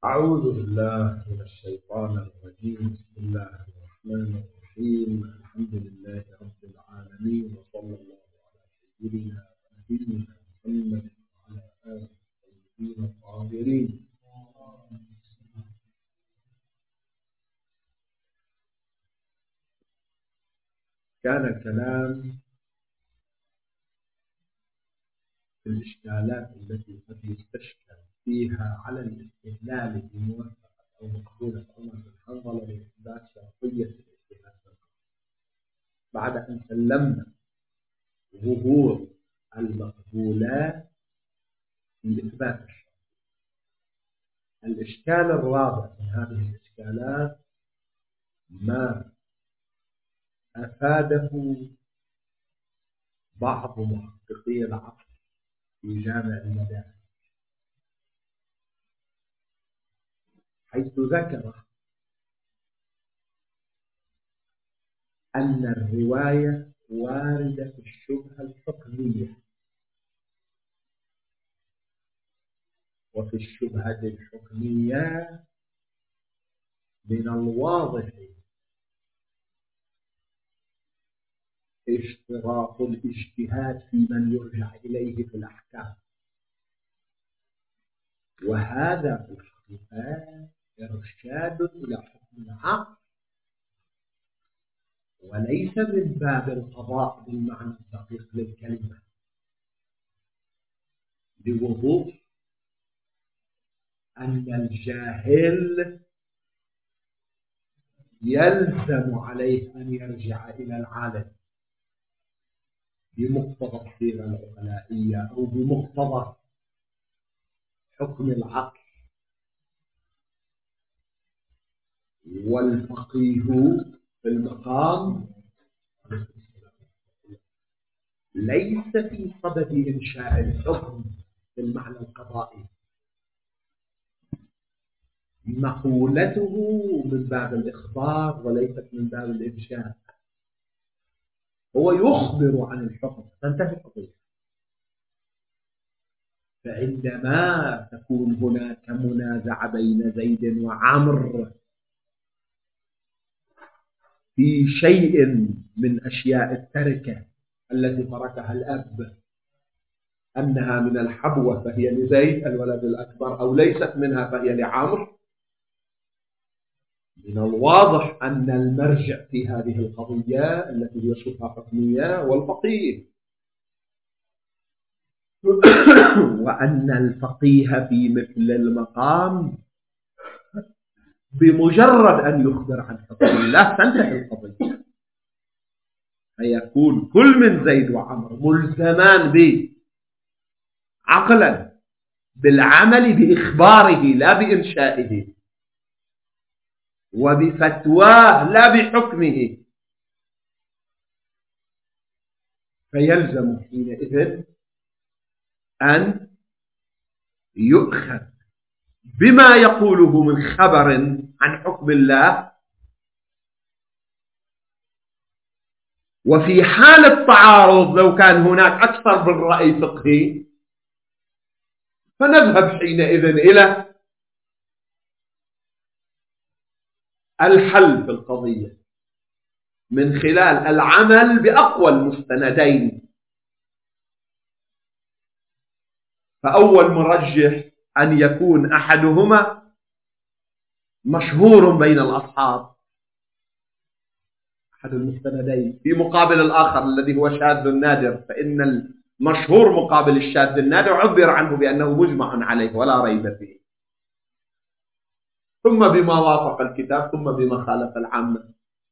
أعوذ بالله من الشيطان الرجيم. بسم الله الرحمن الرحيم. الحمد لله رب العالمين، وصلى الله على سيدنا ونبينا محمد وعلى آله الطيبين الطاهرين. كان الكلام في الإشكالات التي قد يستشكل فيها على الاستدلال بموافقة أو مقبولة عمر بن حنظلة لإثبات شرطية الاجتهاد بعد أن سلمنا ظهور المقبولات في إثبات الشرط. الإشكال الرابع من هذه الإشكالات ما أفاده بعض محققي العقل في جامع المدارس، حيث ذكر أن الرواية واردة في الشبهة الحكمية، وفي الشبهة الحكمية من الواضح اشتراط الاجتهاد في من يرجع إليه في الأحكام، وهذا في الحقيقة إرشاد إلى حكم العقل وليس من باب القضاء بالمعنى الدقيق للكلمة، بوضوح أن الجاهل يلزم عليه أن يرجع إلى العالم بمقتضى السيرة العقلائية أو بمقتضى حكم العقل. والفقيه في المقام ليس في صدد إنشاء الحكم بالمعنى القضائي، مقولته من باب الإخبار وليست من باب الإنشاء. هو يخبر عن الحكم تنتهي القضية. فعندما تكون هناك منازعة بين زيد وعمر في شيء من أشياء التركة التي تركها الأب، أنها من الحبوة فهي لزيد الولد الأكبر أو ليست منها فهي لعمر، من الواضح أن المرجع في هذه القضية التي هي شبهة حكمية والفقيه، وأن الفقيه في مثل المقام بمجرد أن يخبر عن حكم الله تنتهي القضية، فيكون كل من زيد وعمر ملزمان به عقلا بالعمل بإخباره لا بإنشائه، وبفتواه لا بحكمه، فيلزم حينئذ أن يؤخذ بما يقوله من خبر عن حكم الله. وفي حال التعارض لو كان هناك أكثر من رأي فقهي فنذهب حينئذ إلى الحل في القضية من خلال العمل بأقوى المستندين. فأول مرجح أن يكون أحدهما مشهور بين الأصحاب، أحد المستندين في مقابل الآخر الذي هو شاذ نادر، فإن المشهور مقابل الشاذ النادر عبر عنه بأنه مجمع عليه ولا ريب فيه، ثم بما وافق الكتاب ثم بما خالف العامة،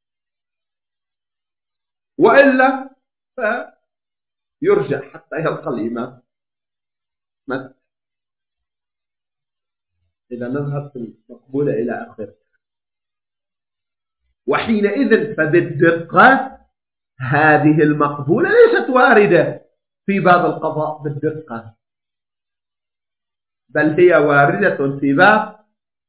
وإلا فيرجع حتى يلقى الإمام. إذا نذهب في المقبولة إلى آخره، وحينئذ فبالدقة هذه المقبولة ليست واردة في باب القضاء بالدقة، بل هي واردة في باب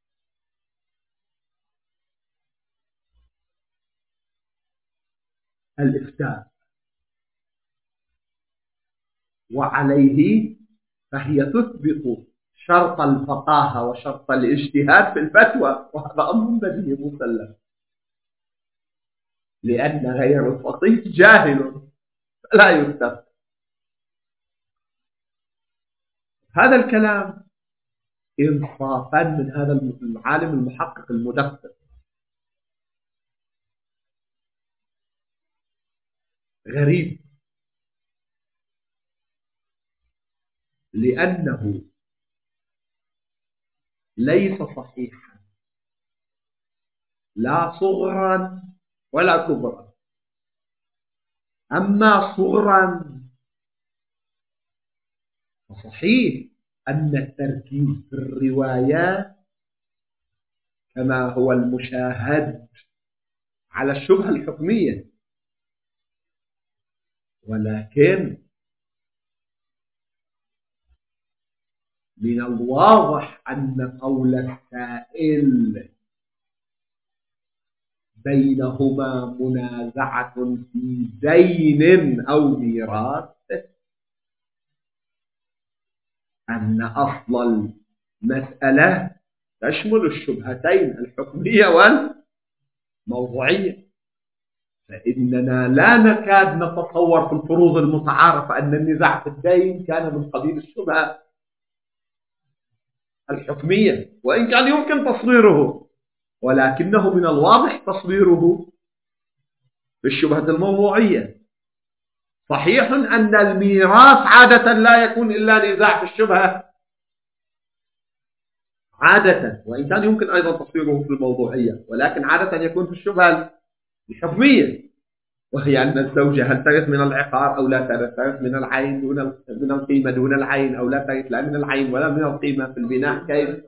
الإفتاء، وعليه فهي تثبت شرط الفقاهة وشرط الاجتهاد في الفتوى، وهذا أمر بديهي مسلم، لأن غير الفقيه جاهل لا يستفتى. هذا الكلام إنصافا من هذا العالم المحقق المدقق، غريب، لأنه ليس صحيحا لا صغرا ولا كبرا. أما صغرا فصحيح أن التركيز في الروايات كما هو المشاهد على الشبهة الحكمية، ولكن من الواضح أن قول السائل بينهما منازعة في دين أو ميراث، أن أصل المسألة تشمل الشبهتين الحكمية والموضوعية، فإننا لا نكاد نتصور في الفروض المتعارفة أن النزاع في الدين كان من قبيل الشبهة الحكمية، وإن كان يمكن تصويره، ولكنه من الواضح تصويره بالشبهة الموضوعية. صحيح أن الميراث عادة لا يكون إلا نزاع في الشبهة عادة، وإن كان يمكن أيضا تصويره في الموضوعية، ولكن عادة يكون في الشبهة الحكمية، وهي أن الزوجة هل ترث من العقار أو لا ترث، ترث من العين من القيمة دون العين، أو لا ترث لا من العين ولا من القيمة في البناء. كيف؟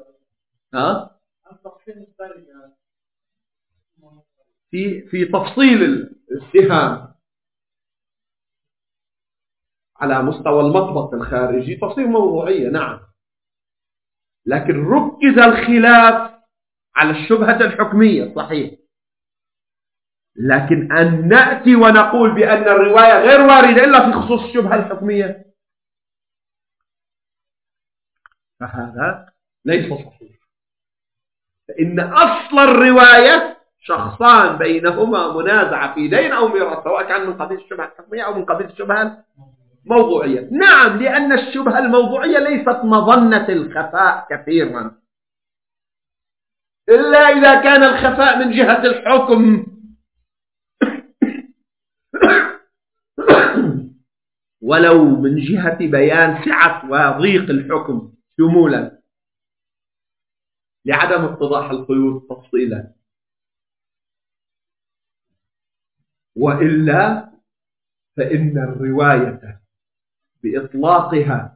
في تفصيل السهام على مستوى المطبخ الخارجي تفصيل موضوعية، نعم، لكن ركز الخلاف على الشبهة الحكمية، صحيح، لكن أن نأتي ونقول بأن الرواية غير واردة إلا في خصوص الشبهة الحكمية فهذا ليس صحيح. فإن أصل الرواية شخصان بينهما منازعة في دين أو ميراث، سواء كان من قبيل الشبهة الحكمية أو من قبيل الشبهة الموضوعية. نعم، لأن الشبهة الموضوعية ليست مظنة الخفاء كثيرا، إلا إذا كان الخفاء من جهة الحكم ولو من جهة بيان سعة وضيق الحكم شمولا لعدم اتضاح القيود تفصيلا، وإلا فإن الرواية بإطلاقها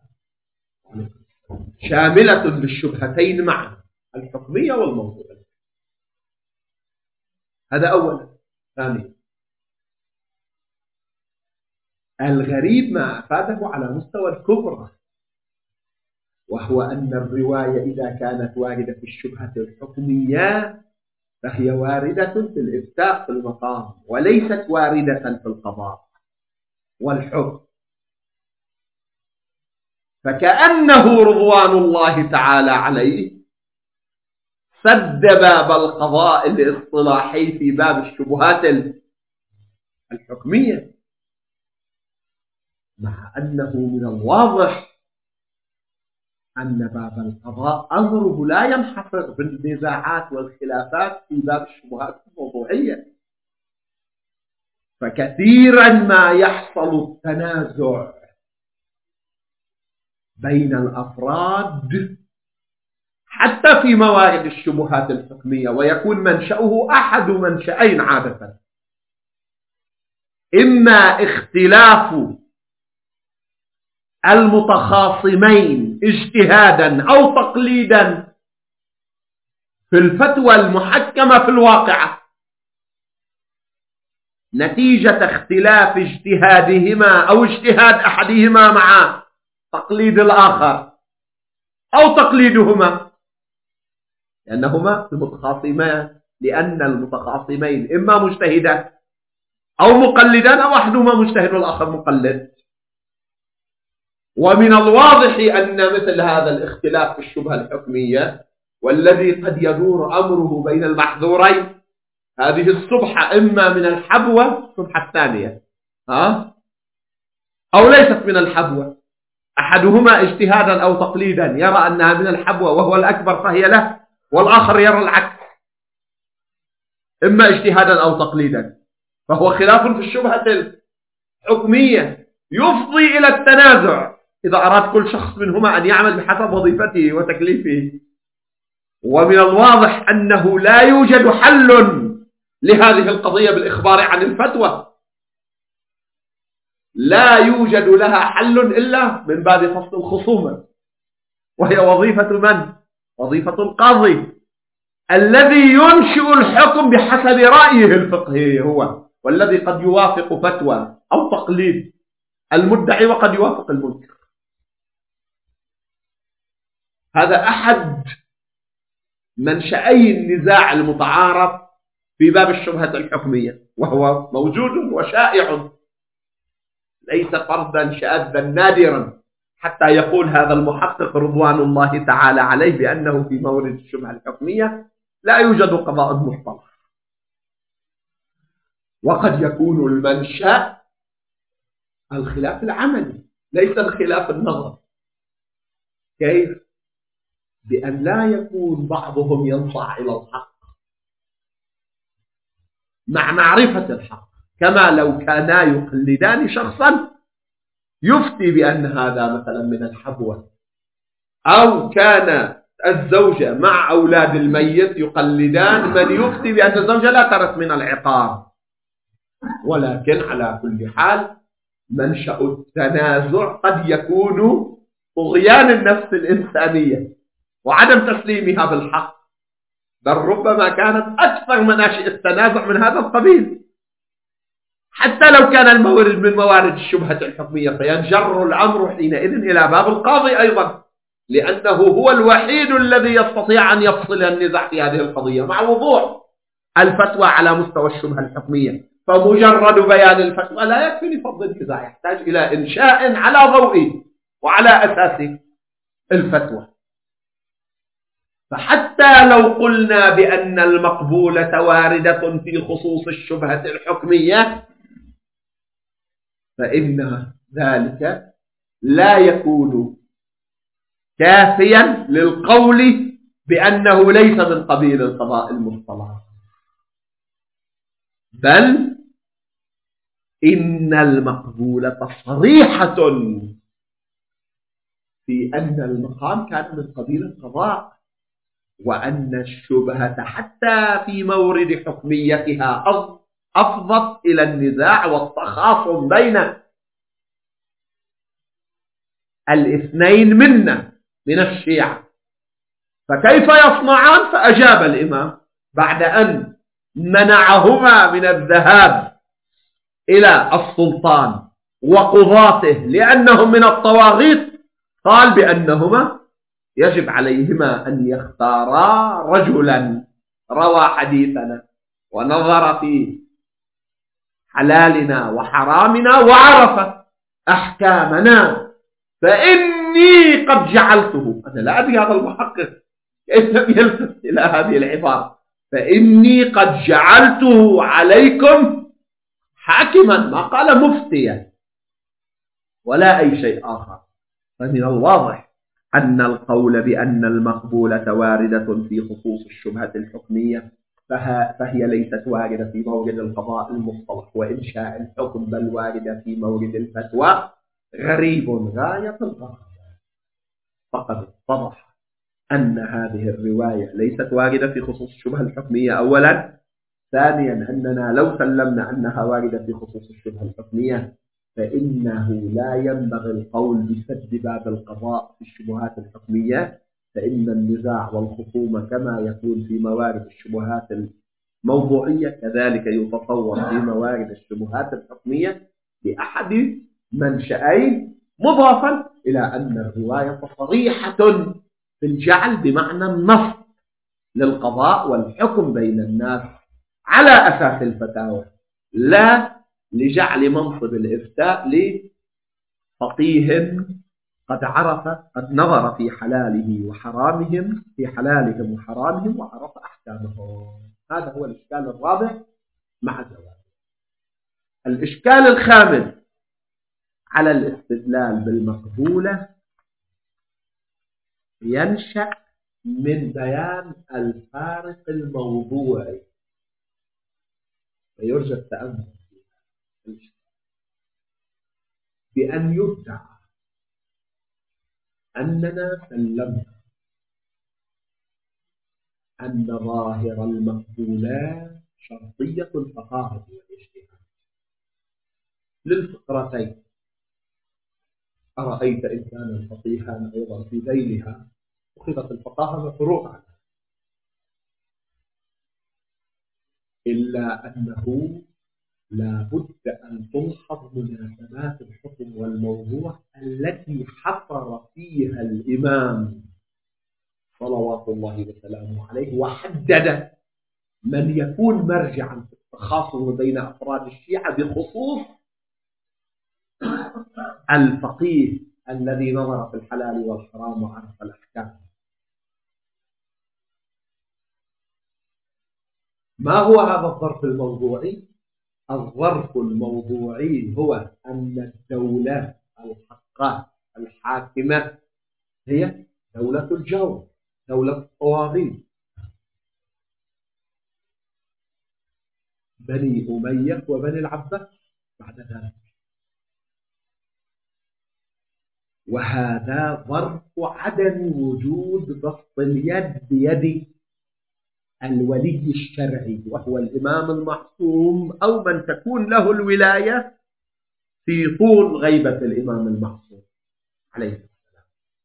شاملة للشبهتين معا، الحكمية والموضوعية. هذا أولا. ثانيا، الغريب ما أفاده على مستوى الكبرى، وهو أن الرواية إذا كانت واردة في الشبهة الحكمية فهي واردة في الإفتاء في المقام، وليست واردة في القضاء والحكم، فكأنه رضوان الله تعالى عليه سد باب القضاء الاصطلاحي في باب الشبهات الحكمية، مع أنه من الواضح أن باب القضاء أمره لا ينحصر بالنزاعات والخلافات في باب الشبهات الموضوعية، فكثيرا ما يحصل التنازع بين الأفراد حتى في موارد الشبهات الحكمية، ويكون منشأه أحد منشأين عادة، إما اختلاف المتخاصمين اجتهادا أو تقليدا في الفتوى المحكمة في الواقعة نتيجة اختلاف اجتهادهما أو اجتهاد أحدهما مع تقليد الآخر أو تقليدهما، لأنهما المتخاصمان، لأن المتخاصمين إما مجتهدان أو مقلدان، أو أحدهما مجتهد والآخر مقلد، ومن الواضح أن مثل هذا الاختلاف في الشبهة الحكمية والذي قد يدور أمره بين المحذورين، هذه السبحة إما من الحبوة السبحة الثانية أو ليست من الحبوة، أحدهما اجتهادا أو تقليدا يرى أنها من الحبوة وهو الأكبر فهي له، والآخر يرى العكس، إما اجتهادا أو تقليدا، فهو خلاف في الشبهة الحكمية يفضي إلى التنازع إذا أراد كل شخص منهما أن يعمل بحسب وظيفته وتكليفه. ومن الواضح أنه لا يوجد حل لهذه القضية بالإخبار عن الفتوى، لا يوجد لها حل إلا من باب فصل الخصومة، وهي وظيفة من؟ وظيفة القاضي الذي ينشئ الحكم بحسب رأيه الفقهي هو، والذي قد يوافق فتوى أو تقليد المدعي وقد يوافق المنكر. هذا أحد منشأي النزاع المتعارف في باب الشبهة الحكمية، وهو موجود وشائع، ليس فردا شاذا نادرا حتى يقول هذا المحقق رضوان الله تعالى عليه بأنه في مورد الشبهة الحكمية لا يوجد قضاء مصطلح. وقد يكون المنشأ الخلاف العملي ليس الخلاف النظري. كيف؟ بأن لا يكون بعضهم ينصاع إلى الحق مع معرفة الحق، كما لو كانا يقلدان شخصا يفتي بأن هذا مثلا من الحبوة، أو كان الزوجة مع أولاد الميت يقلدان من يفتي بأن الزوجة لا ترث من العقار. ولكن على كل حال منشأ التنازع قد يكون طغيان النفس الإنسانية وعدم تسليمها بالحق، بل ربما كانت أكثر مناشئ التنازع من هذا القبيل، حتى لو كان المورد من موارد الشبهة الحكمية، فينجر الأمر حينئذ إلى باب القاضي أيضا، لأنه هو الوحيد الذي يستطيع أن يفصل النزاع في هذه القضية مع وضوح الفتوى على مستوى الشبهة الحكمية. فمجرد بيان الفتوى لا يكفي لفض النزاع، يحتاج إلى إنشاء على ضوء وعلى أساس الفتوى. فحتى لو قلنا بأن المقبولة واردة في خصوص الشبهة الحكمية، فإن ذلك لا يكون كافيا للقول بأنه ليس من قبيل القضاء المصطلح، بل إن المقبولة صريحة في أن المقام كان من قبيل القضاء، وأن الشبهة حتى في مورد حكميتها أفضت إلى النزاع والتخاصم بين الاثنين منا من الشيعة. فكيف يصنعان؟ فأجاب الإمام بعد أن منعهما من الذهاب إلى السلطان وقضاته لأنهم من الطواغيت، قال بأنهما يجب عليهما أن يختارا رجلا روى حديثنا ونظر في حلالنا وحرامنا وعرف أحكامنا، فإني قد جعلته. أنا لا أدري هذا المحقق كيف لم يلتفت إلى هذه العبارة، فإني قد جعلته عليكم حاكما، ما قال مفتيا ولا أي شيء آخر. فمن الواضح أن القول بأن المقبولة واردة في خصوص الشبهة الحكمية فهي ليست واردة في مورد القضاء المصطلح وإنشاء الحكم، بل واردة في مورد الفتوى، غريب غاية الغرابة. فقد اتضح أن هذه الرواية ليست واردة في خصوص الشبهة الحكمية أولا. ثانيا أننا لو سلمنا أنها واردة في خصوص الشبهة الحكمية فإنه لا ينبغي القول بسد باب القضاء في الشبهات الحكمية، فإن النزاع والخصومة كما يكون في موارد الشبهات الموضوعية كذلك يتصور في موارد الشبهات الحكمية بأحد منشأين، مضافا إلى أن الرواية صريحة في الجعل بمعنى النص للقضاء والحكم بين الناس على أساس الفتاوى، لا لجعل منصب الإفتاء لفقيه قد نظر في حلالهم وحرامهم وعرف أحكامهم. هذا هو الإشكال الرابع مع جوابه. الإشكال الخامس على الاستدلال بالمقبولة ينشأ من بيان الفارق الموضوعي، ويرجى التأمل بأن يدعى أننا سلمنا أن ظاهر المقبولات شرطية الفقاهة والاجتهاد للفقرتين. أرأيت إن كان الفقيهان أيضا في ذيلها أخذت الفقاهة مفروع عنها، إلا أنه لا بد أن تلحظ مناسبات الحكم والموضوع التي حصر فيها الإمام صلوات الله وسلامه عليه، وحدد من يكون مرجعا في التخاصم بين أفراد الشيعة، بخصوص الفقيه الذي نظر في الحلال والحرام وعرف الأحكام. ما هو هذا الظرف الموضوعي؟ الظرف الموضوعي هو أن الدولة الحقة الحاكمة هي دولة الجور، دولة الطواغيت، بني أمية وبني العباس بعد ذلك. وهذا ظرف عدم وجود بسط اليد بيد الولي الشرعي، وهو الإمام المعصوم أو من تكون له الولاية في طول غيبة الإمام المعصوم عليه السلام.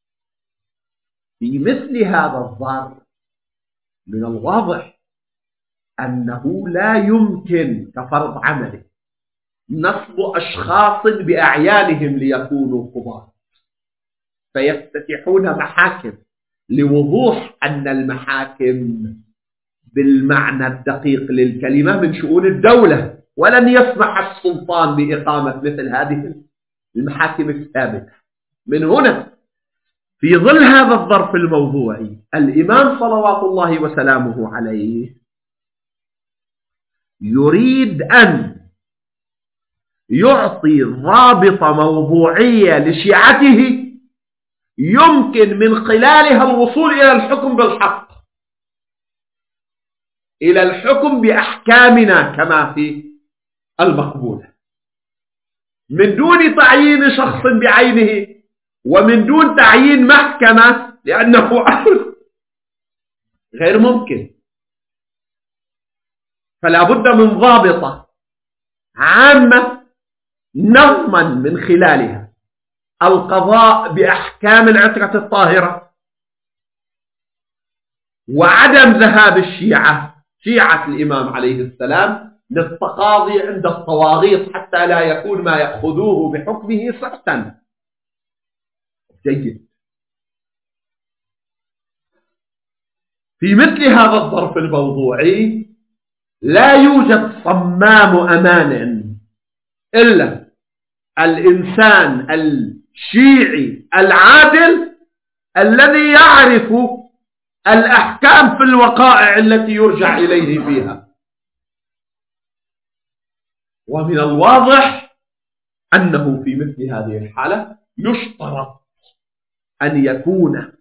في مثل هذا الظرف من الواضح أنه لا يمكن كفرض عمله نصب أشخاص بأعيانهم ليكونوا قضاة، فيفتتحون محاكم لوضوح أن المحاكم بالمعنى الدقيق للكلمة من شؤون الدولة، ولن يسمح السلطان بإقامة مثل هذه المحاكم الثابتة. من هنا في ظل هذا الظرف الموضوعي الإمام صلوات الله وسلامه عليه يريد أن يعطي ضابط موضوعية لشيعته يمكن من خلالها الوصول إلى الحكم بالحق، إلى الحكم بأحكامنا كما في المقبولة، من دون تعيين شخص بعينه ومن دون تعيين محكمة، لأنه غير ممكن. فلا بد من ضابطة عامة نظما من خلالها القضاء بأحكام العترة الطاهرة، وعدم ذهاب شيعة الإمام عليه السلام للتقاضي عند الطواغيت حتى لا يكون ما يأخذوه بحكمه سحتا. جيد. في مثل هذا الظرف الموضوعي لا يوجد صمام أمان إلا الإنسان الشيعي العادل الذي يعرف الأحكام في الوقائع التي يرجع إليه فيها. ومن الواضح أنه في مثل هذه الحالة يشترط أن يكون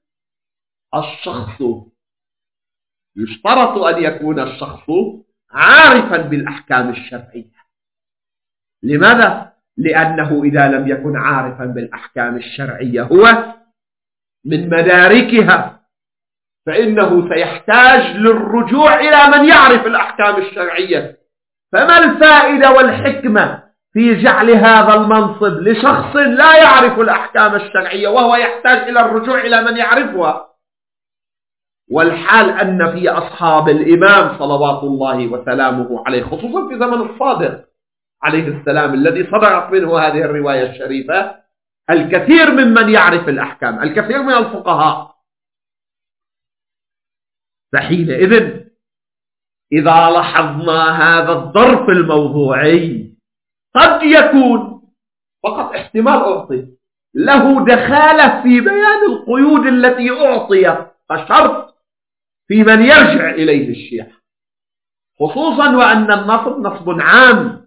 الشخص عارفا بالأحكام الشرعية. لماذا؟ لأنه إذا لم يكن عارفا بالأحكام الشرعية هو من مداركها، فإنه سيحتاج للرجوع إلى من يعرف الأحكام الشرعية. فما الفائدة والحكمة في جعل هذا المنصب لشخص لا يعرف الأحكام الشرعية وهو يحتاج إلى الرجوع إلى من يعرفها؟ والحال أن في أصحاب الإمام صلوات الله وسلامه عليه، خصوصا في زمن الصادق عليه السلام الذي صدرت منه هذه الرواية الشريفة، الكثير ممن يعرف الأحكام، الكثير من الفقهاء. فحينئذ إذا لاحظنا هذا الظرف الموضوعي قد يكون، فقط احتمال أعطي، له دخالة في بيان القيود التي أعطيت كشرط في من يرجع إليه الشيعة، خصوصا وأن النصب نصب عام،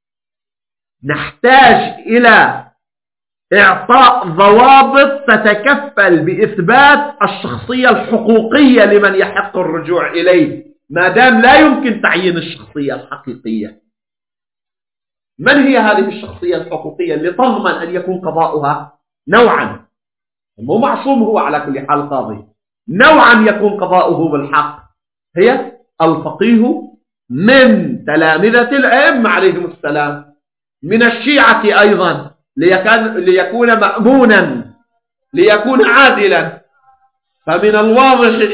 نحتاج إلى إعطاء ضوابط تتكفل بإثبات الشخصية الحقوقية لمن يحق الرجوع إليه، ما دام لا يمكن تعيين الشخصية الحقيقية. من هي هذه الشخصية الحقوقية اللي تضمن أن يكون قضاؤها نوعا، مو معصوم هو على كل حال قاضي، نوعا يكون قضاؤه بالحق؟ هي الفقيه من تلامذة الأئمة عليهم السلام، من الشيعة أيضا، ليكون مأمونا، ليكون عادلا. فمن الواضح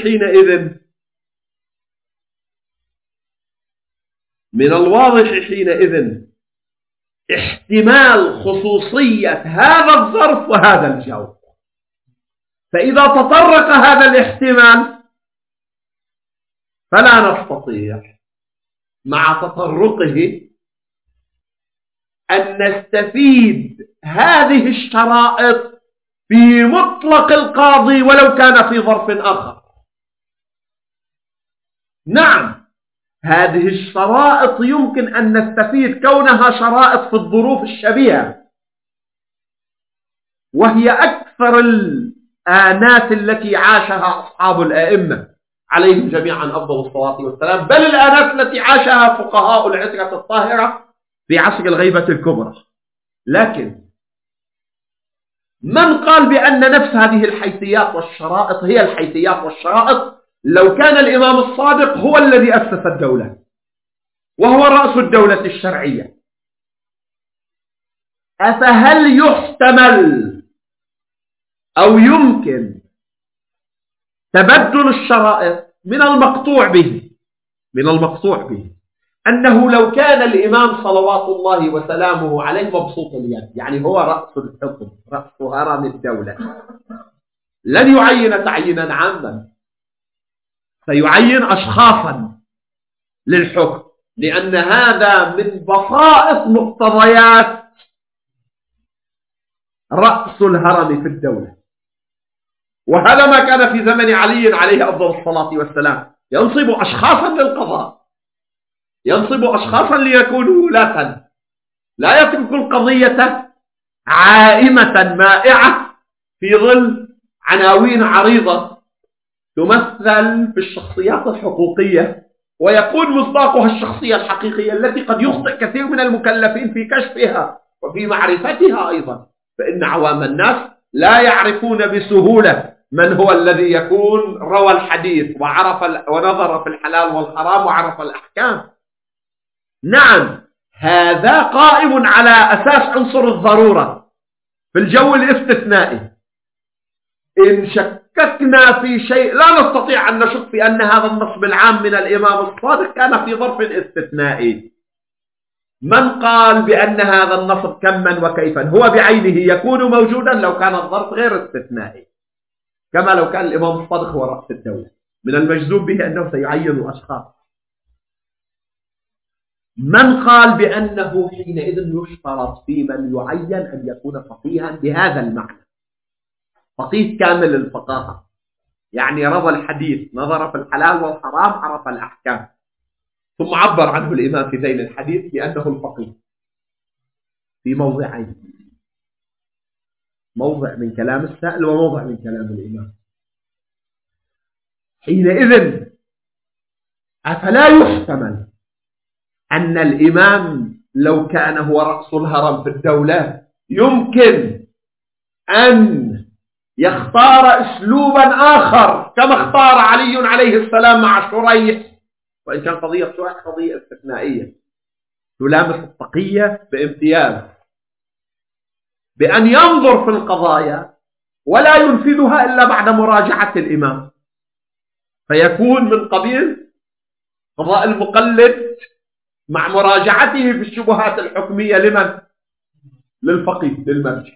حينئذ احتمال خصوصية هذا الظرف وهذا الجو. فإذا تطرق هذا الاحتمال فلا نستطيع مع تطرقه أن نستفيد هذه الشرائط في مطلق القاضي ولو كان في ظرف آخر. نعم، هذه الشرائط يمكن أن نستفيد كونها شرائط في الظروف الشبيهة، وهي أكثر الآنات التي عاشها أصحاب الأئمة عليهم جميعا أفضل الصلاة والسلام، بل الآنات التي عاشها فقهاء العترة الطاهرة في عصر الغيبة الكبرى. لكن من قال بأن نفس هذه الحيثيات والشرائط هي الحيثيات والشرائط لو كان الإمام الصادق هو الذي أسس الدولة وهو رأس الدولة الشرعية؟ أفهل يحتمل أو يمكن تبدل الشرائط؟ من المقطوع به أنه لو كان الإمام صلوات الله وسلامه عليه مبسوط اليد، يعني هو رأس الحكم، رأس هرم الدولة، لن يعين تعيينا عاما، سيعين أشخاصا للحكم، لأن هذا من بسائط مقتضيات رأس الهرم في الدولة. وهذا ما كان في زمن علي عليه أفضل الصلاة والسلام، ينصب أشخاصا للقضاء، ينصب أشخاصا ليكونوا ولاة، لا يترك القضية عائمة مائعة في ظل عناوين عريضة تمثل في الشخصيات الحقوقية، ويكون مصداقها الشخصية الحقيقية التي قد يخطئ كثير من المكلفين في كشفها وفي معرفتها أيضا. فإن عوام الناس لا يعرفون بسهولة من هو الذي يكون روى الحديث وعرف ونظر في الحلال والحرام وعرف الأحكام. نعم، هذا قائم على أساس عنصر الضرورة في الجو الاستثنائي. إن شككنا في شيء لا نستطيع أن نشك في أن هذا النصب العام من الإمام الصادق كان في ظرف استثنائي. من قال بأن هذا النصب كما وكيفا هو بعينه يكون موجودا لو كان الظرف غير استثنائي، كما لو كان الإمام الصادق هو رأس الدولة، من المجذوب به أنه سيعين أشخاص. من قال بأنه حينئذ يشترط في من يعين أن يكون فقيها بهذا المعنى، فقيه كامل الفقاهة، يعني روى الحديث، نظر في الحلال والحرام، عرف الأحكام، ثم عبر عنه الإمام في ذيل الحديث بأنه الفقيه في موضعين، موضع من كلام السائل وموضع من كلام الإمام. حينئذ أفلا يحتمل أن الإمام لو كان هو رأس الهرم في الدولة يمكن أن يختار أسلوبا آخر كما اختار علي عليه السلام مع شريح، وإن كان قضية شريح قضية استثنائية تلامس التقية بامتياز، بأن ينظر في القضايا ولا ينفذها إلا بعد مراجعة الإمام، فيكون من قبيل قضاء المقلد مع مراجعته في الشبهات الحكمية لمن؟ للفقيه، للمرجع.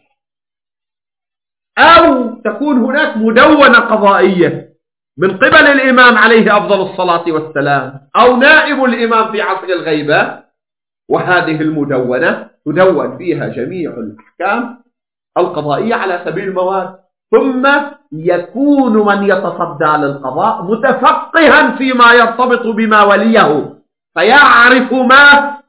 أو تكون هناك مدونة قضائية من قبل الإمام عليه أفضل الصلاة والسلام أو نائب الإمام في عصر الغيبة، وهذه المدونة تدون فيها جميع الأحكام القضائية على سبيل المواد، ثم يكون من يتصدى للقضاء متفقها فيما يرتبط بما وليه، فيعرف ما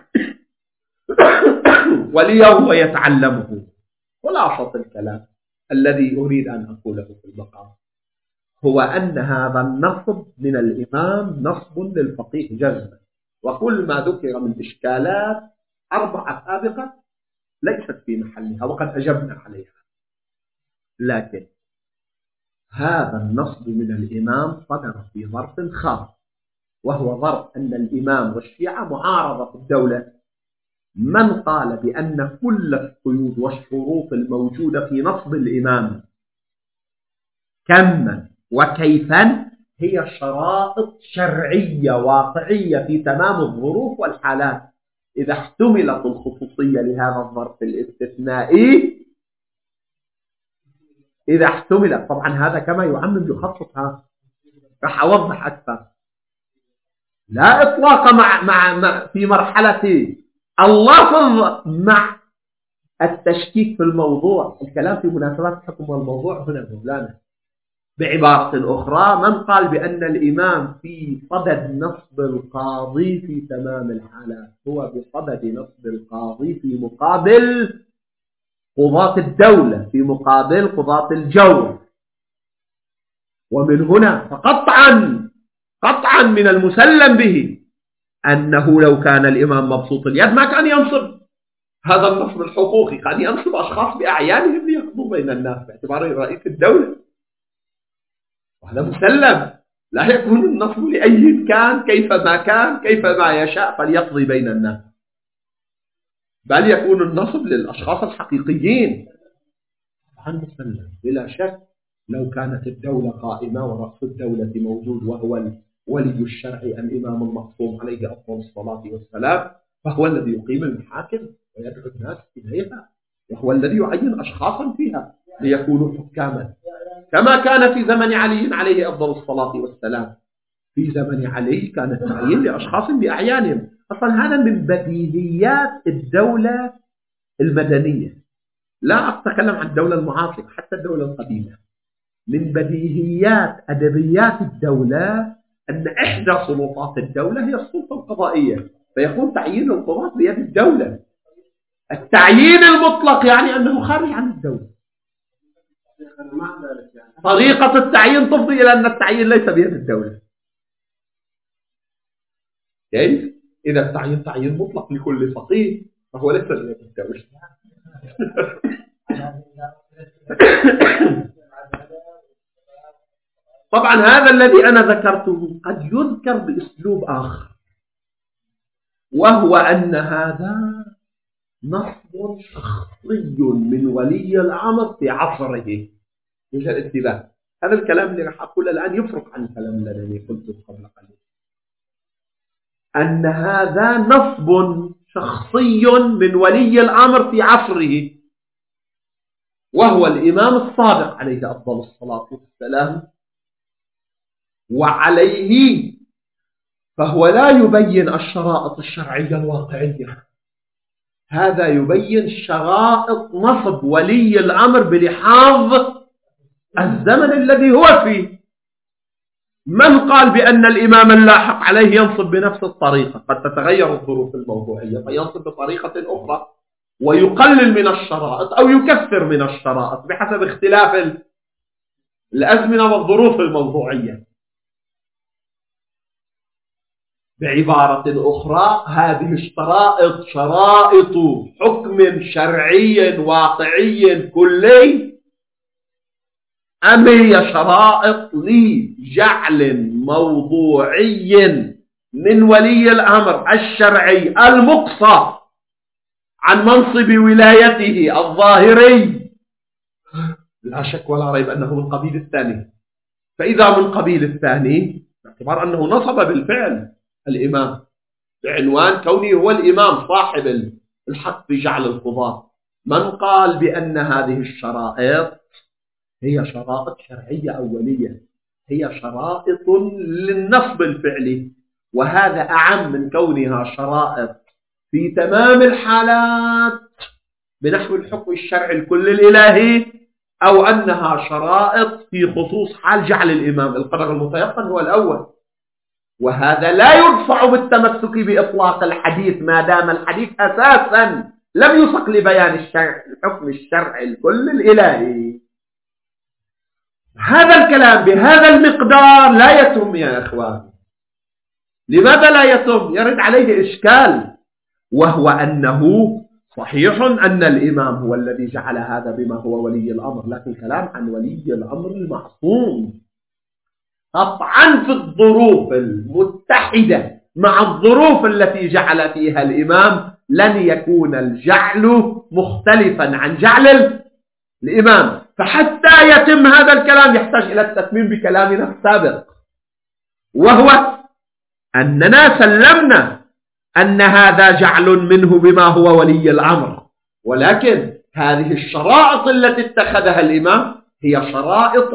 وليه ويتعلمه. خلاصة الكلام الذي أريد أن أقوله في المقام هو أن هذا النصب من الإمام نصب للفقيه جزما، وكل ما ذكر من إشكالات 4 سابقة ليست في محلها وقد أجبنا عليها. لكن هذا النصب من الإمام صدر في ظرف خاص، وهو ظرف أن الإمام والشيعة معارضة في الدولة. من قال بأن كل القيود والشروط الموجودة في نصب الإمام كما وكيفا هي شرائط شرعية واقعية في تمام الظروف والحالات، إذا احتملت الخصوصية لهذا الظرف الاستثنائي، إذا احتملت، طبعا هذا كما يعمم يخصصها، راح أوضح أكثر. لا إطلاق مع في مرحلة اللفظ مع التشكيك في الموضوع، الكلام في مناسبات الحكم والموضوع هنا مولانا. بعبارة أخرى، من قال بأن الإمام في صدد نصب القاضي في تمام الحالات هو بصدد نصب القاضي في مقابل قضاة الدولة، في مقابل قضاة الجور. ومن هنا فقطعا من المسلم به أنه لو كان الإمام مبسوط اليد ما كان ينصب هذا النصب الحقوقي، كان ينصب أشخاص بأعيانهم ليقضوا بين الناس باعتباره رئيس الدولة، وهذا مسلم. لا يكون النصب لأي كان كيفما يشاء فليقضي بين الناس، بل يكون النصب للأشخاص الحقيقيين. طبعا مسلم بلا شك. لو كانت الدولة قائمة ورأس الدولة موجود وهو ولي الشرع الإمام المعصوم عليه أفضل الصلاة والسلام، فهو الذي يقيم المحاكم ويدعو الناس إليها، وهو الذي يعين أشخاصا فيها ليكونوا حكاما، كما كان في زمن علي عليه أفضل الصلاة والسلام. في زمن علي كان التعيين لأشخاص بأعيانهم. أصلا هذا من بديهيات الدولة المدنية، لا أتكلم عن الدولة المعاصرة، حتى الدولة القديمة. من بديهيات أدبيات الدولة أن إحدى سلطات الدولة هي السلطة القضائية، فيكون تعيين القضاة بيد الدولة. التعيين المطلق يعني أنه خارج عن الدولة. طريقة التعيين تفضي إلى أن التعيين ليس بيد الدولة. كيف؟ إذا التعيين تعيين مطلق لكل فقيه فهو ليس بيد الدولة. طبعا هذا الذي أنا ذكرته قد يذكر بأسلوب آخر، وهو أن هذا نصب شخصي من ولي الأمر في عصره. يوجد انتباه، هذا الكلام اللي راح أقوله الآن يفرق عن الكلام الذي قلته قبل قليل، أن هذا نصب شخصي من ولي الأمر في عصره، وهو الإمام الصادق عليه أفضل الصلاة والسلام. وعليه فهو لا يبين الشرائط الشرعية الواقعية، هذا يبين شرائط نصب ولي الأمر بلحاظ الزمن الذي هو فيه. من قال بأن الإمام اللاحق عليه ينصب بنفس الطريقة؟ قد تتغير الظروف الموضوعية فينصب بطريقة أخرى، ويقلل من الشرائط أو يكثر من الشرائط بحسب اختلاف الأزمنة والظروف الموضوعية. بعبارة أخرى، هذه الشرائط شرائط حكم شرعي واقعي كلي، أم هي شرائط لجعل موضوعي من ولي الأمر الشرعي المقصى عن منصب ولايته الظاهري؟ لا شك ولا ريب أنه من قبيل الثاني. فإذا من قبيل الثاني باعتبار أنه نصب بالفعل الإمام بعنوان كونه هو الإمام صاحب الحق في جعل القضاة، من قال بأن هذه الشرائط هي شرائط شرعية أولية، هي شرائط للنصب الفعلي، وهذا أعم من كونها شرائط في تمام الحالات بنحو الحكم الشرعي الكل الإلهي، أو أنها شرائط في خصوص حال جعل الإمام. القدر المتيقن هو الأول، وهذا لا يدفع بالتمسك بإطلاق الحديث ما دام الحديث أساسا لم يسق لبيان الحكم الشرعي الكل الإلهي. هذا الكلام بهذا المقدار لا يتم يا إخوان. لماذا لا يتم؟ يرد عليه إشكال، وهو أنه صحيح أن الإمام هو الذي جعل هذا بما هو ولي الأمر، لكن كلام عن ولي الأمر المعصوم. قطعا في الظروف المتحدة مع الظروف التي جعل فيها الإمام لن يكون الجعل مختلفا عن جعل الإمام. فحتى يتم هذا الكلام يحتاج إلى التتميم بكلامنا السابق، وهو أننا سلمنا أن هذا جعل منه بما هو ولي الأمر، ولكن هذه الشرائط التي اتخذها الإمام هي شرائط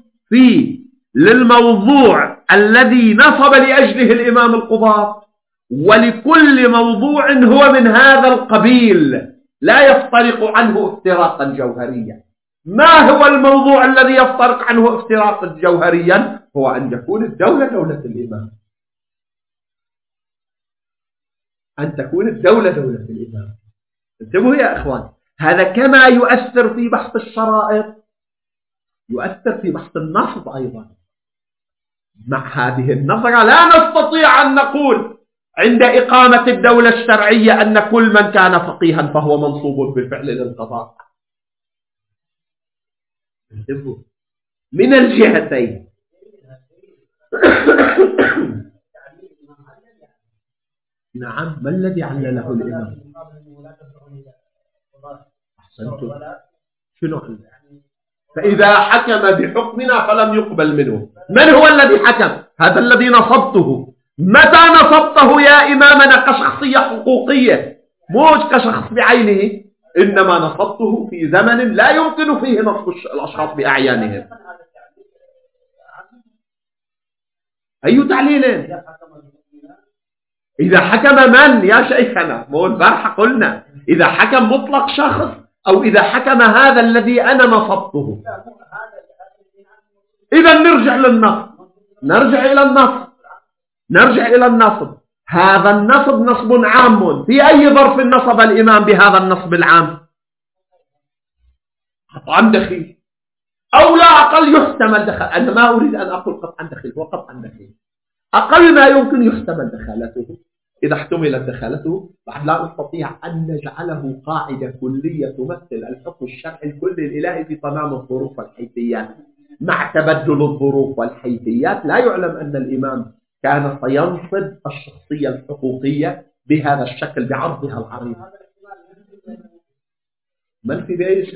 للموضوع الذي نصب لأجله الإمام القضاة، ولكل موضوع هو من هذا القبيل لا يفترق عنه افتراقا جوهريا. ما هو الموضوع الذي يفترق عنه افتراقا جوهريا؟ هو أن تكون الدولة دولة الإمام، أن تكون الدولة دولة الإمام. انتبهوا يا أخوان، هذا كما يؤثر في بحث الشرائط يؤثر في بحث النصب أيضا. مع هذه النظرة لا نستطيع أن نقول عند إقامة الدولة الشرعية أن كل من كان فقيها فهو منصوب بالفعل للقضاء. انتبهوا من الجهتين. نعم، ما الذي علله الإمام؟ أحسنتم، شنو علله؟ فإذا حكم بحكمنا فلم يقبل منه. من هو الذي حكم؟ هذا الذي نصبته. متى نصبته يا إمامنا؟ كشخصية حقوقية، مو كشخص بعينه، إنما نصبته في زمن لا يمكن فيه نصب الأشخاص بأعيانهم. أي تعليل؟ إذا حكم من يا شيخنا؟ مو البارحة قلنا إذا حكم مطلق شخص أو إذا حكم هذا الذي أنا نصبته. إذا نرجع للنصب، نرجع إلى النصب. هذا النصب نصب عام. في أي ظرف نصب الإمام بهذا النصب العام؟ قطعا دخيل أو لا أقل يحتمل دخل. أنا ما أريد أن أقول قطعا دخيل، هو قطعا دخيل أقل ما يمكن يحتمل دخالته. إذا احتملت دخالته بعد لا نستطيع أن نجعله قاعدة كلية تمثل الحكم الشرعي الكلي الإلهي في تمام الظروف والحيثيات. مع تبدل الظروف والحيثيات لا يعلم أن الإمام كان سينصب الشخصية الحقوقية بهذا الشكل بعرضها العريض. من في ذلك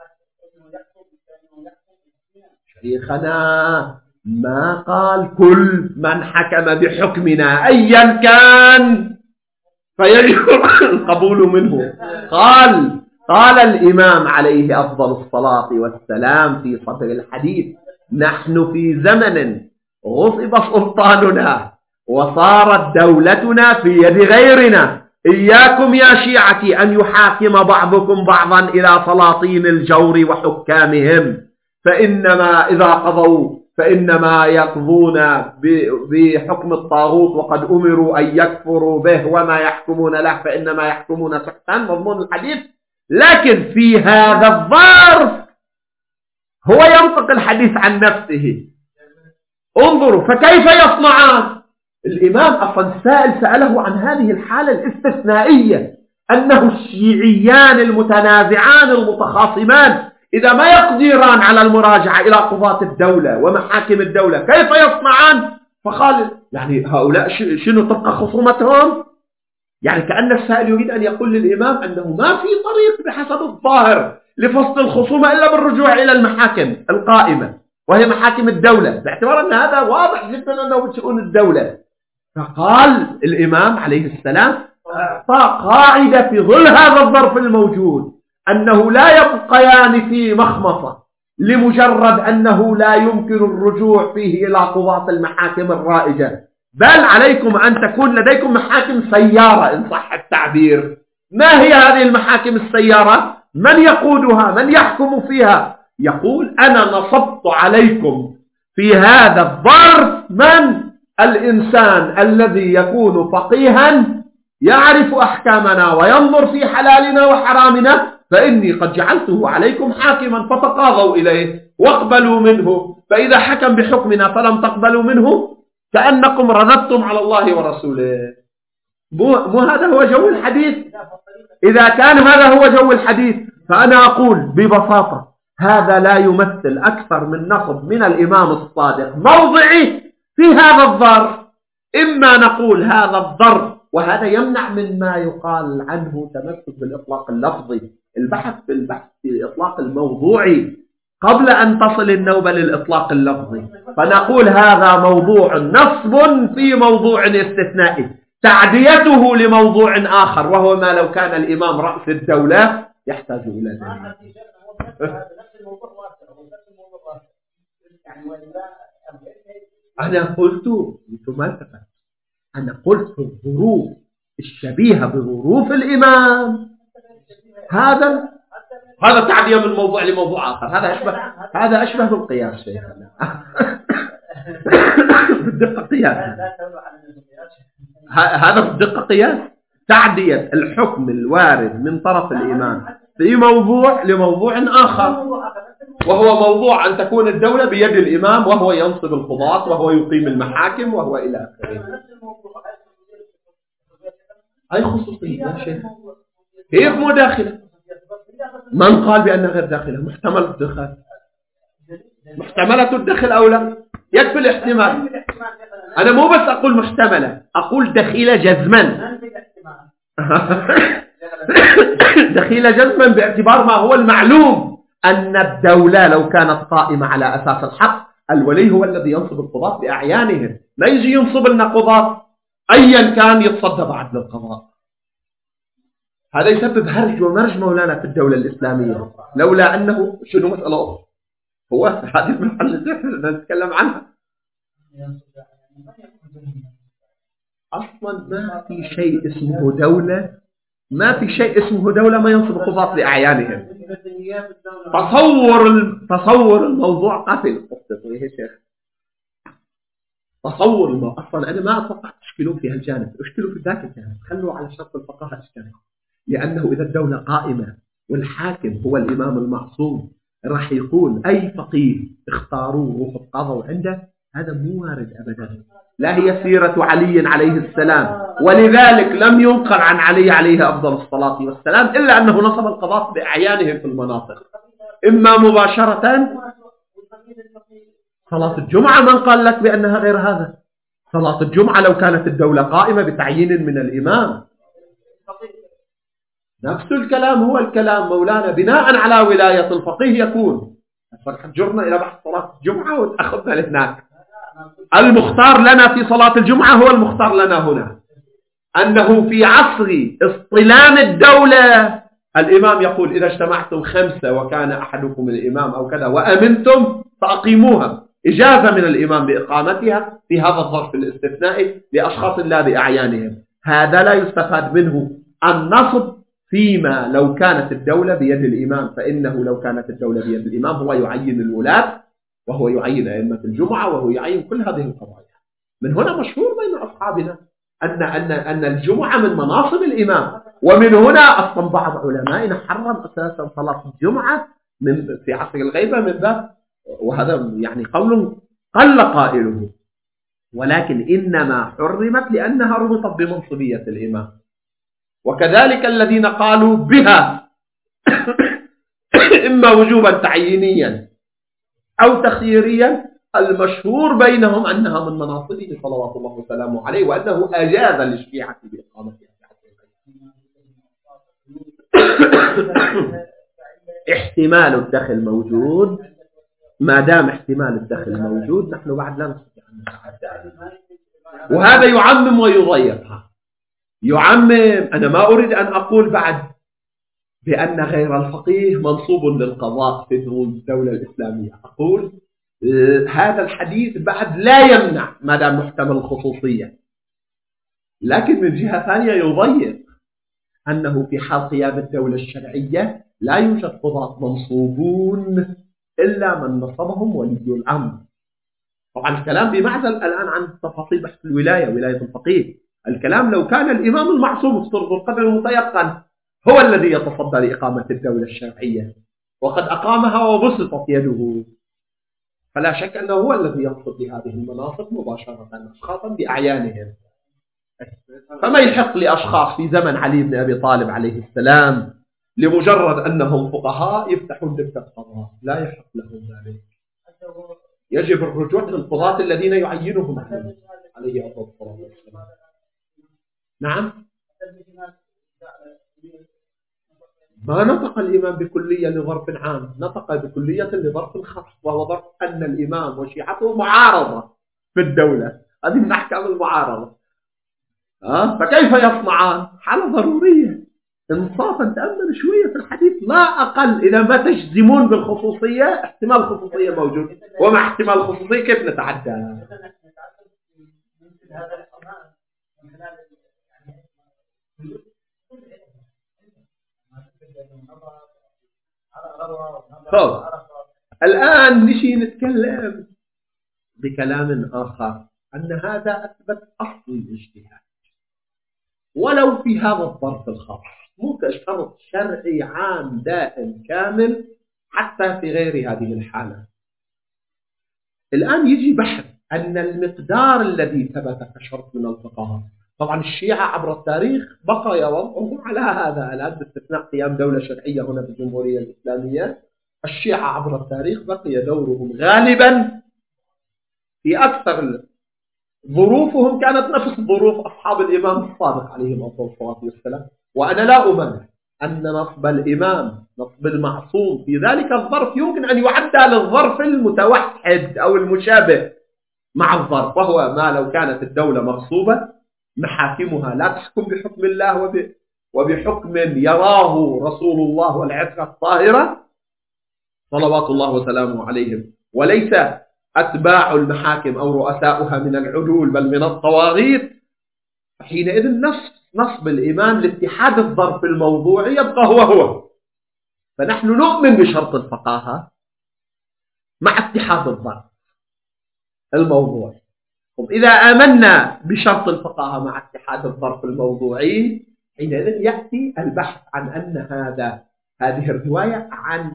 شيخنا ما قال كل من حكم بحكمنا أيا كان فيجب القبول منه. قال الإمام عليه أفضل الصلاة والسلام في صدر الحديث: نحن في زمن غصب سلطاننا وصارت دولتنا في يد غيرنا، إياكم يا شيعتي أن يحاكم بعضكم بعضا إلى سلاطين الجور وحكامهم، فإنما إذا قضوا فإنما يقضون بحكم الطاغوت وقد أمروا أن يكفروا به، وما يحكمون له فإنما يحكمون سحتا. مضمون الحديث. لكن في هذا الظرف هو ينطق الحديث عن نفسه. انظروا فكيف يصنعان. الإمام أصلا السائل سأله عن هذه الحالة الاستثنائية، أنه الشيعيان المتنازعان المتخاصمان إذا ما يقدران على المراجعة إلى قضاة الدولة ومحاكم الدولة كيف يصنعان؟ فقال يعني هؤلاء شنو تبقى خصومتهم؟ يعني كأن السائل يريد أن يقول للإمام أنه ما في طريق بحسب الظاهر لفصل الخصومة إلا بالرجوع إلى المحاكم القائمة وهي محاكم الدولة، باعتبار أن هذا واضح جدا أنه بشؤون الدولة. فقال الإمام عليه السلام أعطى قاعدة في ظل هذا الظرف الموجود أنه لا يبقيان في مخمصة لمجرد أنه لا يمكن الرجوع فيه إلى قضاة المحاكم الرائجة، بل عليكم أن تكون لديكم محاكم سيارة إن صح التعبير. ما هي هذه المحاكم السيارة؟ من يقودها؟ من يحكم فيها؟ يقول أنا نصبت عليكم في هذا الظرف من؟ الإنسان الذي يكون فقيها يعرف أحكامنا وينظر في حلالنا وحرامنا، فإني قد جعلته عليكم حاكما فتقاضوا إليه واقبلوا منه، فإذا حكم بحكمنا فلم تقبلوا منه كأنكم رددتم على الله ورسوله. مو هذا هو جو الحديث؟ إذا كان هذا هو جو الحديث فأنا أقول ببساطة هذا لا يمثل أكثر من نصب من الإمام الصادق موضعي في هذا الظرف. إما نقول هذا الظرف، وهذا يمنع من ما يقال عنه تمسك بالإطلاق اللفظي، البحث في الإطلاق الموضوعي قبل أن تصل النوبة للإطلاق اللفظي. فنقول هذا موضوع نصب في موضوع استثنائي، تعديته لموضوع آخر وهو ما لو كان الإمام رأس الدولة يحتاج إلى ذلك. أنا قلت أنا قلت الظروف الشبيهة بظروف الإمام، هذا تعدية من موضوع لموضوع آخر. هذا أشبه بالقياس شيخنا. بالدقة قياس، هذا بالدقة قياس، تعدية الحكم الوارد من طرف الإمام في موضوع لموضوع آخر، وهو موضوع أن تكون الدولة بيد الإمام وهو ينصب القضاة وهو يقيم المحاكم وهو إلى آخره. أي خصوصية يا شيخ؟ هي مداخلة. من قال بأنها غير داخلة؟ محتمل الدخل، محتملة الدخل أو لا؟ يكفي الاحتمال. أنا مو بس أقول محتملة، أقول دخيلة جزما. دخيلة جزما باعتبار ما هو المعلوم أن الدولة لو كانت قائمة على أساس الحق الولي هو الذي ينصب القضاة بأعيانهم، لا يجي ينصب لنا قضاة أيا كان يتصدى بعد للقضاء. هذا يسبب هرج ومرج مولانا في الدولة الإسلامية، لولا أنه شنو مسألة أخرى. هو هذه المحل اللي احنا نتكلم عنها. أصلا ما في شيء اسمه دولة، ما في شيء اسمه دولة ما ينصب القضاة لأعيانهم. تصور الموضوع قاتل يا شيخ. تصور الموضوع أصلا أنا ما أتوقع تشكلوا في هالجانب، اشكلوا في ذاك الجانب، خلوا على شرط الفقهاء اشكالهم. لأنه إذا الدولة قائمة والحاكم هو الإمام المعصوم راح يقول أي فقيه اختاروه وقضوا عنده، هذا مو وارد أبدا. لا هي سيرة علي عليه السلام، ولذلك لم ينقل عن علي عليه أفضل الصلاة والسلام إلا أنه نصب القضاة بأعيانهم في المناطق، إما مباشرة. صلاة الجمعة من قال لك بأنها غير هذا؟ صلاة الجمعة لو كانت الدولة قائمة بتعيين من الإمام، نفس الكلام هو الكلام مولانا، بناء على ولاية الفقيه يكون. جرنا إلى بحث صلاة الجمعة وتأخذنا لهناك. المختار لنا في صلاة الجمعة هو المختار لنا هنا، أنه في عصر اصطلام الدولة الإمام يقول إذا اجتمعتم 5 وكان أحدكم الإمام أو كذا وأمنتم فأقيموها، إجازة من الإمام بإقامتها في هذا الظرف الاستثنائي لأشخاص لا بأعيانهم. هذا لا يستفاد منه النصب فيما لو كانت الدولة بيد الإمام، فإنه لو كانت الدولة بيد الإمام هو يعين الولاة وهو يعين أئمة الجمعة وهو يعين كل هذه القضايا. من هنا مشهور بين أصحابنا أن الجمعة من مناصب الإمام، ومن هنا أصلا بعض علمائنا حرم أساسا صلاة الجمعة في عصر الغيبة من باب، وهذا يعني قول قل قائله، ولكن إنما حرمت لأنها ربطت بمنصبية الإمام. وكذلك الذين قالوا بها إما وجوبا تعيينيا أو تخييريا، المشهور بينهم أنها من مناصبه صلوات الله وسلامه عليه، وأنه أجاز للشيعة بإقامتها. احتمال الدخل موجود، ما دام احتمال الدخل موجود نحن بعد لا نستطيع أن نتعدى. وهذا يعمم ويضيقها. يعمم، أنا ما أريد أن أقول بعد بأن غير الفقيه منصوب للقضاء في الدولة الإسلامية، أقول هذا الحديث بعد لا يمنع ما دام محتمل الخصوصية، لكن من جهة ثانية يضيق. أنه في حال قيام الدولة الشرعية لا يوجد قضاة منصوبون إلا من نصبهم ولي الأمر. طبعا الكلام بمعزل الآن عن تفاصيل بحث الولاية، ولاية الفقيه. الكلام لو كان الإمام المعصوم افترض القدر المتيقن هو الذي يتصدى لإقامة الدولة الشرعية وقد أقامها وبسطت يده، فلا شك أنه هو الذي ينصب لهذه المناصب مباشرة أشخاصا بأعيانهم. فما يحق لأشخاص في زمن علي بن أبي طالب عليه السلام لمجرد أنهم فقهاء يفتحون دفتر قضاء، لا يحق لهم ذلك. يجب الرجوع للقضاة الذين يعينهم عليه أفضل الصلاة والسلام. نعم، ما نطق الإمام بكلية لظرف عام، نطق بكلية لظرف خاص، وهو ظرف أن الإمام وشيعته معارضة في الدولة. هذه من أحكام المعارضة. فكيف يصنعان؟ حالة ضرورية. انصافا تأمل شوية في الحديث، لا أقل. إذا ما تجزمون بالخصوصية، احتمال الخصوصية موجود، ومع احتمال الخصوصية كيف نتعدى؟ طب الآن نجي نتكلم بكلام آخر، أن هذا أثبت أصل الاجتهاد ولو في هذا الظرف الخاص، مو كشرط شرعي عام دائم كامل حتى في غير هذه الحالة. الآن يجي بحث أن المقدار الذي ثبت كشرط من الفقهاء، طبعا الشيعة عبر التاريخ بقي وضعهم على هذا الآن باستثناء قيام دولة شرعية هنا في الجمهورية الإسلامية. الشيعة عبر التاريخ بقي دورهم غالبا في أكثر ظروفهم كانت نفس ظروف أصحاب الإمام الصادق عليهم أفضل الصلاة والسلام. وأنا لا أمنع أن نصب الإمام، نصب المعصوم في ذلك الظرف يمكن أن يعدى للظرف المتوحد أو المشابه مع الظرف، وهو ما لو كانت الدولة مغصوبة محاكمها لا تحكم بحكم الله وبحكم يراه رسول الله والعترة الطاهرة صلوات الله وسلامه عليهم، وليس أتباع المحاكم أو رؤساؤها من العدول بل من الطواغيت، حينئذ نصب الإمام لاتحاد الظرف الموضوعي يبقى هو. فنحن نؤمن بشرط الفقاهة مع اتحاد الظرف الموضوعي. إذا آمنا بشرط الفقاهة مع اتحاد الظرف الموضوعي حينئذ يأتي البحث عن أن هذه الرواية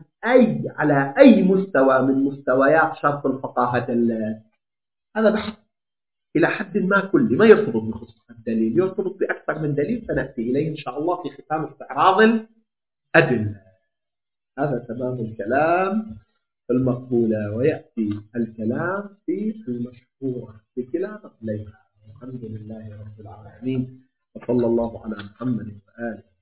على أي مستوى من مستويات شرط الفقاهة دلت. هذا بحث إلى حد ما كلي، ما يرتبط بخصوص الدليل، يرتبط بأكثر من دليل سنأتي إليه إن شاء الله في ختام استعراض الأدلة. هذا تمام الكلام في المقبولة، ويأتي الكلام في المشهورة في كلا مقبليها. الحمد لله رب العالمين، وصلى الله على محمد وآله.